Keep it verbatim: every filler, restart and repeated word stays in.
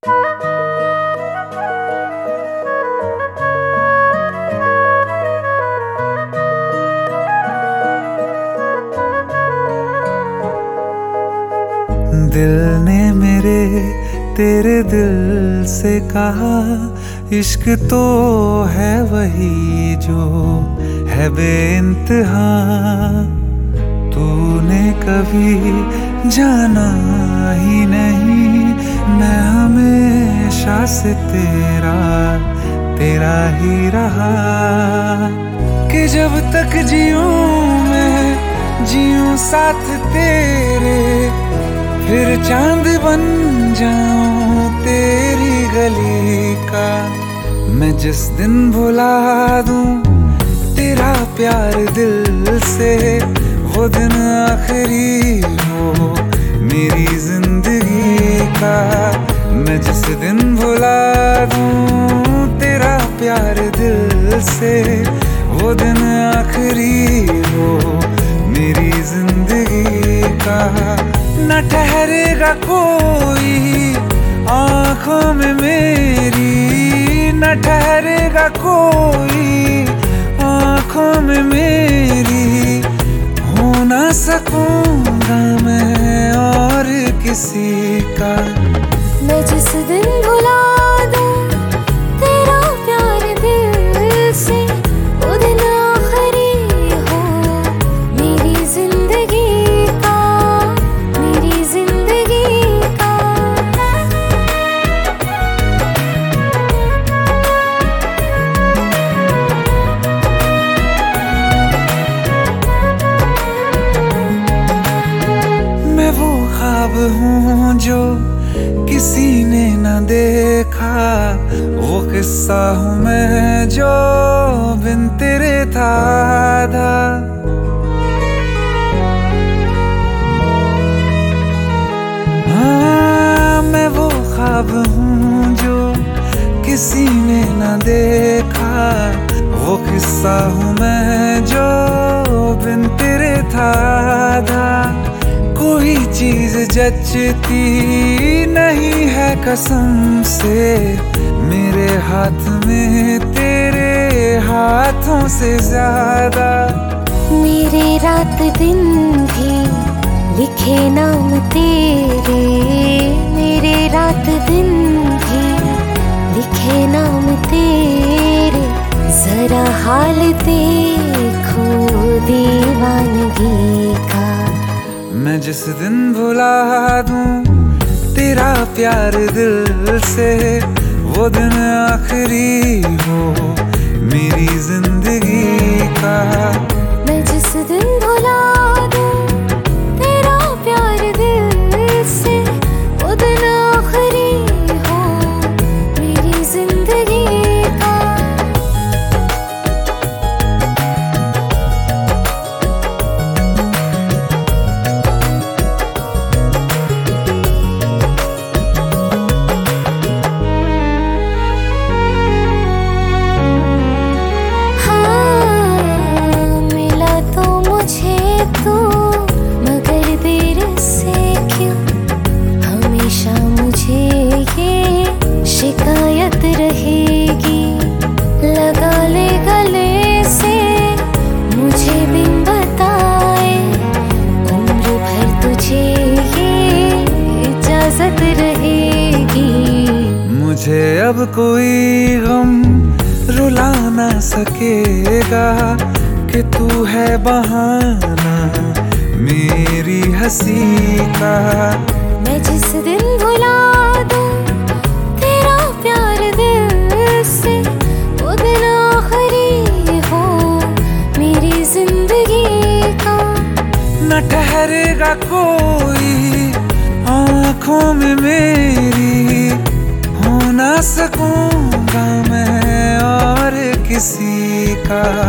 दिल ने मेरे तेरे दिल से कहा, इश्क तो है वही जो है बेइंतहा। तूने कभी जाना ही नहीं, मैं हमेशा से तेरा तेरा ही रहा। कि जब तक जीऊं मैं जीऊं साथ तेरे, फिर चांद बन जाऊं तेरी गली का। मैं जिस दिन भुला दूं तेरा प्यार दिल से, वो दिन आखिरी हो मेरी जिंदगी का। मैं जिस दिन भुला दूं तेरा प्यार दिल से, वो दिन आखिरी हो मेरी जिंदगी का। न ठहरेगा कोई आँखों में मेरी, न ठहरेगा कोई आँखों में मेरी। हो ना सकूंगा मैं और किसी का। मैं जिस दिन भुला दूं तेरा प्यार दिल से, वो दिन आखिरी हो मेरी जिंदगी का, मेरी जिंदगी का। मैं वो ख्वाब हूँ जो किसी ने न देखा, वो किस्सा हूँ मैं जो बिन तेरे था आधा। हाँ, मैं वो ख्वाब हूँ जो किसी ने न देखा, वो किस्सा हूँ मैं जो बिन तेरे था आधा। कोई चीज जचती नहीं है कसम से, मेरे हाथ में तेरे हाथों से ज्यादा। मेरे रात दिन भी लिखे नाम तेरे, मेरे रात दिन भी लिखे नाम तेरे। जरा हाल देखो दीवानगी का। मैं जिस दिन भुला दूं तेरा प्यार दिल से, वो दिन आखिरी हो मेरी जिंदगी का। मैं जिस दिन भुला दूं तेरा प्यार दिल से, वो दिन आखिरी हो मेरी जिंदगी का। शिकायत रहेगी लगा ले गले से, मुझे बिन बताए उम्र भर तुझे ये इजाजत रहेगी। मुझे अब कोई गम रुला ना सकेगा, कि तू है बहाना मेरी हंसी का। मैं जिस दिन भुला दूं तेरा प्यार दिल से, वो दिन आखिरी हो मेरी जिंदगी का। न ठहरेगा कोई आँखों में मेरी, हो ना सकूंगा मैं और किसी का।